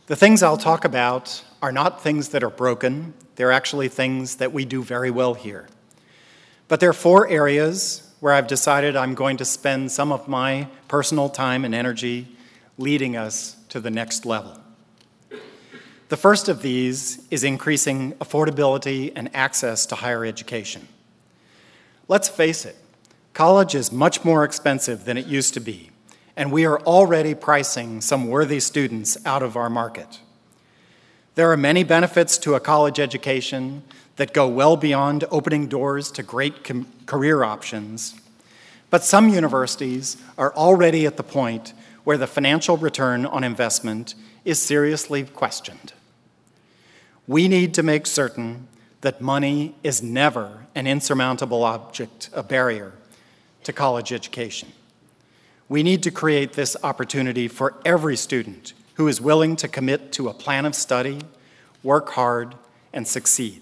The things I'll talk about are not things that are broken. They're actually things that we do very well here. But there are 4 areas where I've decided I'm going to spend some of my personal time and energy leading us to the next level. The first of these is increasing affordability and access to higher education. Let's face it, college is much more expensive than it used to be, and we are already pricing some worthy students out of our market. There are many benefits to a college education that go well beyond opening doors to great career options, but some universities are already at the point where the financial return on investment is seriously questioned. We need to make certain that money is never an insurmountable object, a barrier to college education. We need to create this opportunity for every student who is willing to commit to a plan of study, work hard, and succeed.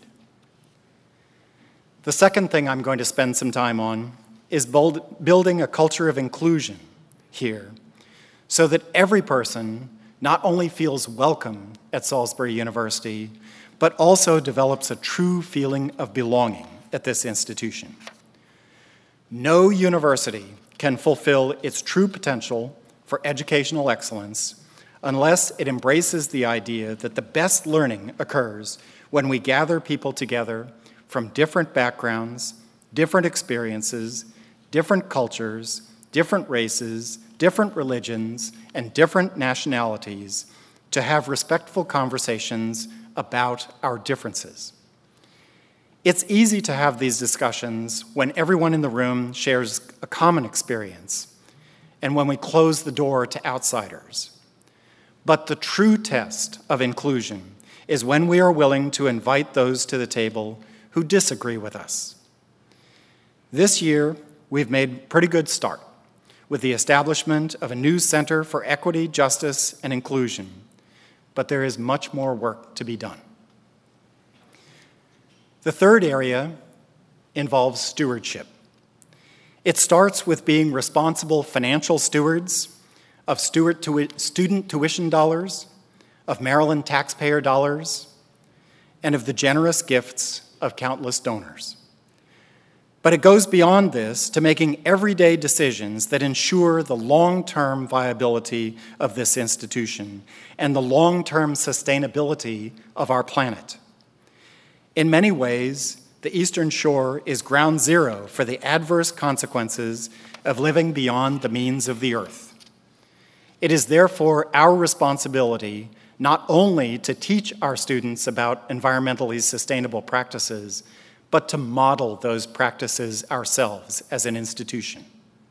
The second thing I'm going to spend some time on is building a culture of inclusion here so that every person not only feels welcome at Salisbury University, but also develops a true feeling of belonging at this institution. No university can fulfill its true potential for educational excellence unless it embraces the idea that the best learning occurs when we gather people together from different backgrounds, different experiences, different cultures, different races, different religions, and different nationalities to have respectful conversations about our differences. It's easy to have these discussions when everyone in the room shares a common experience and when we close the door to outsiders. But the true test of inclusion is when we are willing to invite those to the table who disagree with us. This year, we've made a pretty good start with the establishment of a new Center for Equity, Justice, and Inclusion, but there is much more work to be done. The third area involves stewardship. It starts with being responsible financial stewards of student tuition dollars, of Maryland taxpayer dollars, and of the generous gifts of countless donors. But it goes beyond this to making everyday decisions that ensure the long-term viability of this institution and the long-term sustainability of our planet. In many ways, the Eastern Shore is ground zero for the adverse consequences of living beyond the means of the earth. It is therefore our responsibility not only to teach our students about environmentally sustainable practices, but to model those practices ourselves as an institution.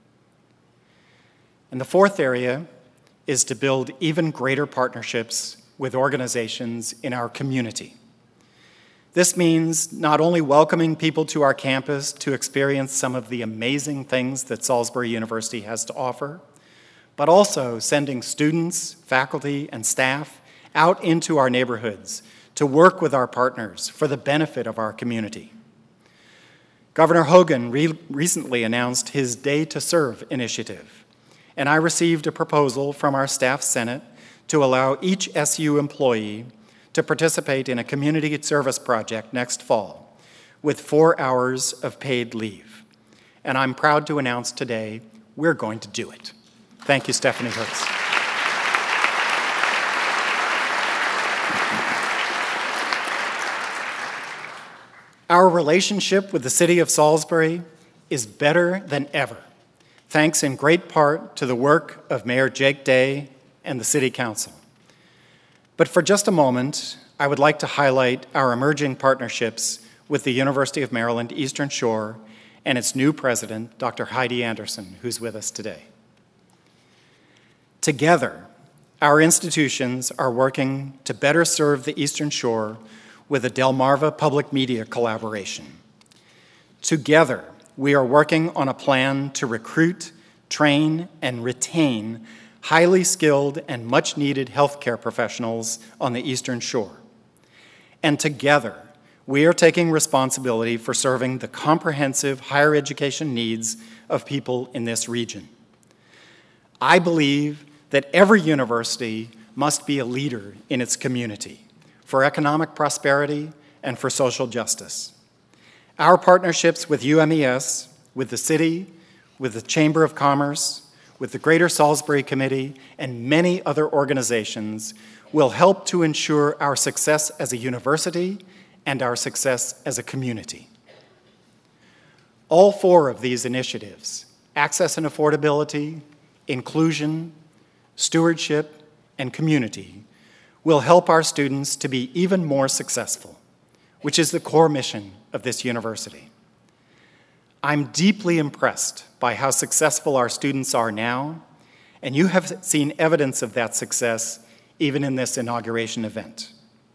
And the fourth area is to build even greater partnerships with organizations in our community. This means not only welcoming people to our campus to experience some of the amazing things that Salisbury University has to offer, but also sending students, faculty, and staff out into our neighborhoods to work with our partners for the benefit of our community. Governor Hogan recently announced his Day to Serve initiative, and I received a proposal from our staff senate to allow each SU employee to participate in a community service project next fall with 4 hours of paid leave. And I'm proud to announce today we're going to do it. Thank you, Stephanie Hertz. Our relationship with the city of Salisbury is better than ever, thanks in great part to the work of Mayor Jake Day and the City Council. But for just a moment, I would like to highlight our emerging partnerships with the University of Maryland Eastern Shore and its new president, Dr. Heidi Anderson, who's with us today. Together, our institutions are working to better serve the Eastern Shore with a Delmarva Public Media collaboration. Together, we are working on a plan to recruit, train, and retain highly skilled and much-needed healthcare professionals on the Eastern Shore. And together, we are taking responsibility for serving the comprehensive higher education needs of people in this region. I believe that every university must be a leader in its community for economic prosperity and for social justice. Our partnerships with UMES, with the city, with the Chamber of Commerce, with the Greater Salisbury Committee, and many other organizations will help to ensure our success as a university and our success as a community. All four of these initiatives, access and affordability, inclusion, stewardship, and community, will help our students to be even more successful, which is the core mission of this university. I'm deeply impressed by how successful our students are now, and you have seen evidence of that success even in this inauguration event.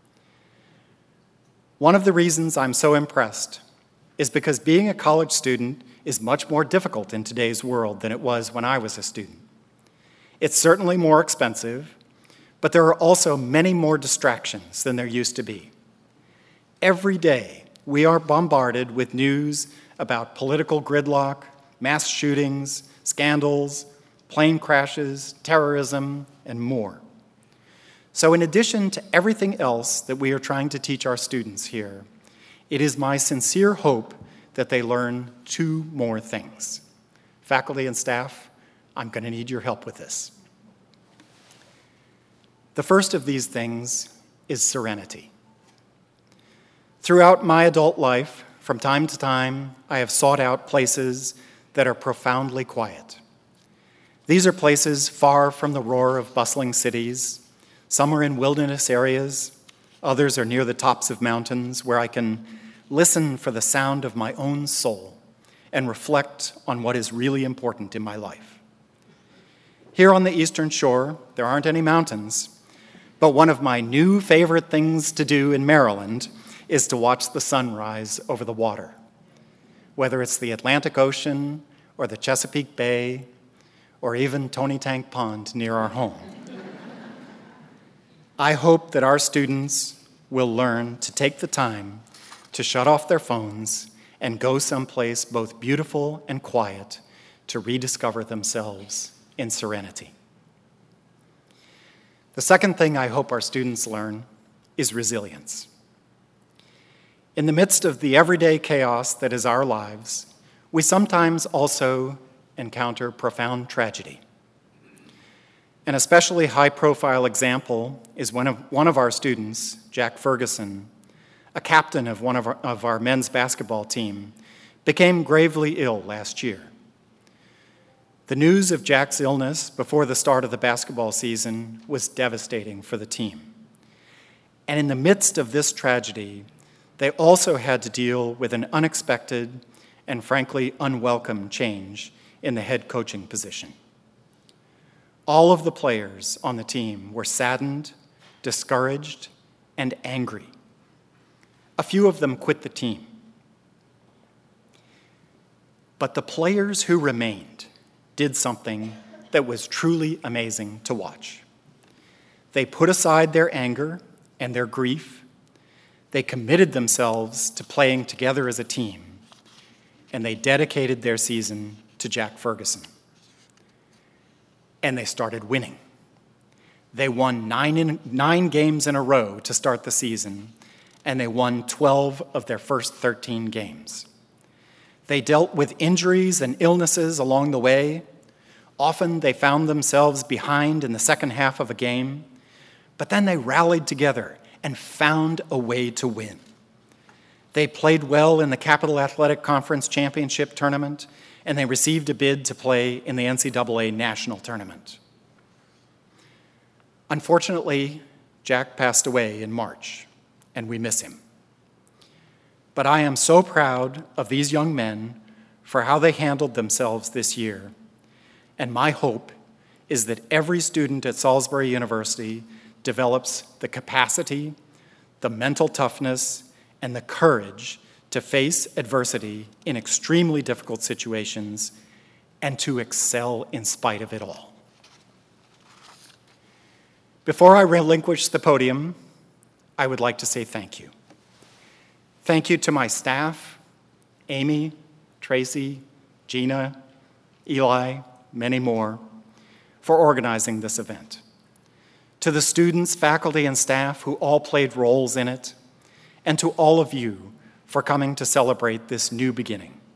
One of the reasons I'm so impressed is because being a college student is much more difficult in today's world than it was when I was a student. It's certainly more expensive, but there are also many more distractions than there used to be. Every day, we are bombarded with news about political gridlock, mass shootings, scandals, plane crashes, terrorism, and more. So in addition to everything else that we are trying to teach our students here, it is my sincere hope that they learn two more things. Faculty and staff, I'm going to need your help with this. The first of these things is serenity. Throughout my adult life, from time to time, I have sought out places that are profoundly quiet. These are places far from the roar of bustling cities. Some are in wilderness areas. Others are near the tops of mountains where I can listen for the sound of my own soul and reflect on what is really important in my life. Here on the Eastern Shore, there aren't any mountains, but one of my new favorite things to do in Maryland is to watch the sunrise over the water, whether it's the Atlantic Ocean or the Chesapeake Bay or even Tony Tank Pond near our home. I hope that our students will learn to take the time to shut off their phones and go someplace both beautiful and quiet to rediscover themselves in serenity. The second thing I hope our students learn is resilience. In the midst of the everyday chaos that is our lives, we sometimes also encounter profound tragedy. An especially high-profile example is one of our students, Jack Ferguson, a captain of one of our men's basketball team, became gravely ill last year. The news of Jack's illness before the start of the basketball season was devastating for the team. And in the midst of this tragedy, they also had to deal with an unexpected and frankly unwelcome change in the head coaching position. All of the players on the team were saddened, discouraged, and angry. A few of them quit the team. But the players who remained did something that was truly amazing to watch. They put aside their anger and their grief. They committed themselves to playing together as a team, and they dedicated their season to Jack Ferguson. And they started winning. They won nine games in a row to start the season, and they won 12 of their first 13 games. They dealt with injuries and illnesses along the way. Often they found themselves behind in the second half of a game, but then they rallied together and found a way to win. They played well in the Capital Athletic Conference Championship Tournament, and they received a bid to play in the NCAA National Tournament. Unfortunately, Jack passed away in March, and we miss him. But I am so proud of these young men for how they handled themselves this year, and my hope is that every student at Salisbury University develops the capacity, the mental toughness, and the courage to face adversity in extremely difficult situations and to excel in spite of it all. Before I relinquish the podium, I would like to say thank you. Thank you to my staff, Amy, Tracy, Gina, Eli, many more, for organizing this event. to the students, faculty, and staff who all played roles in it, and to all of you for coming to celebrate this new beginning.